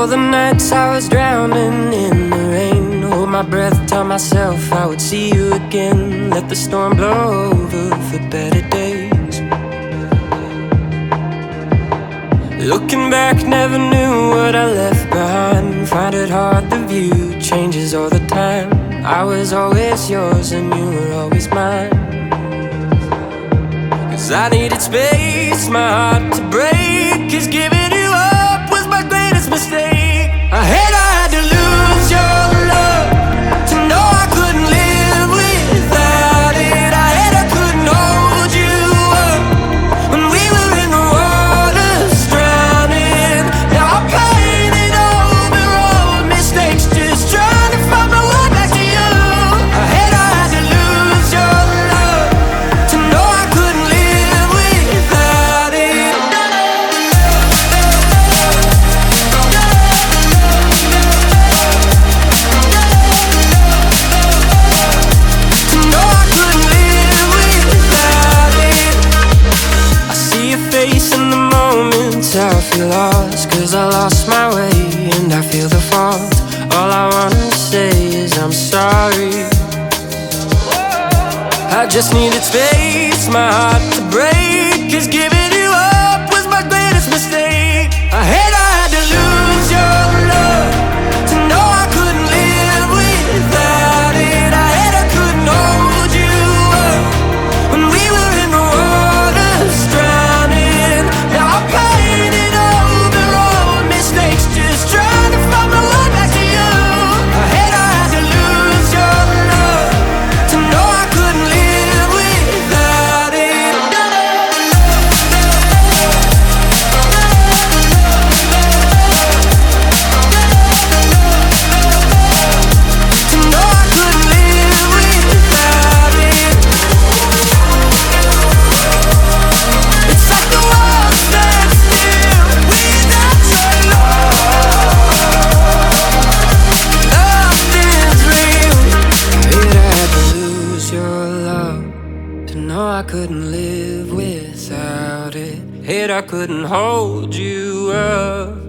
All the nights I was drowning in the rain, hold my breath, tell myself I would see you again. Let the storm blow over for better days. Looking back, never knew what I left behind. Find it hard, the view changes all the time. I was always yours and you were always mine. 'Cause I needed space, my heart to break, 'cause giving you up was my greatest mistake. I hate I had to lose your love to know I couldn't live without it. I hate I couldn't hold you up when we were in the waters drowning. Now I'm painted over old mistakes, just trying to find my way back to you. I hate I had to lose your love to know I couldn't live without it. To know I couldn't live without it. I see your face in the moments I feel lost, 'cause I lost my way and I feel the fault. All I wanna say is I'm sorry. I just needed space, my heart to break, 'cause giving you up was my greatest mistake. I hate I had to lose your love to know I couldn't live without it. I hate I couldn't hold you up when we were in the waters drowning. Now I'm painted over old mistakes, just trying to find my way back to you. I hate I had to lose your love to know I couldn't live without it. To know I couldn't live without it. It's like the world stands still without your love. Nothing's real. Hate I had to lose your love to know I couldn't live without it. Hate I couldn't hold you up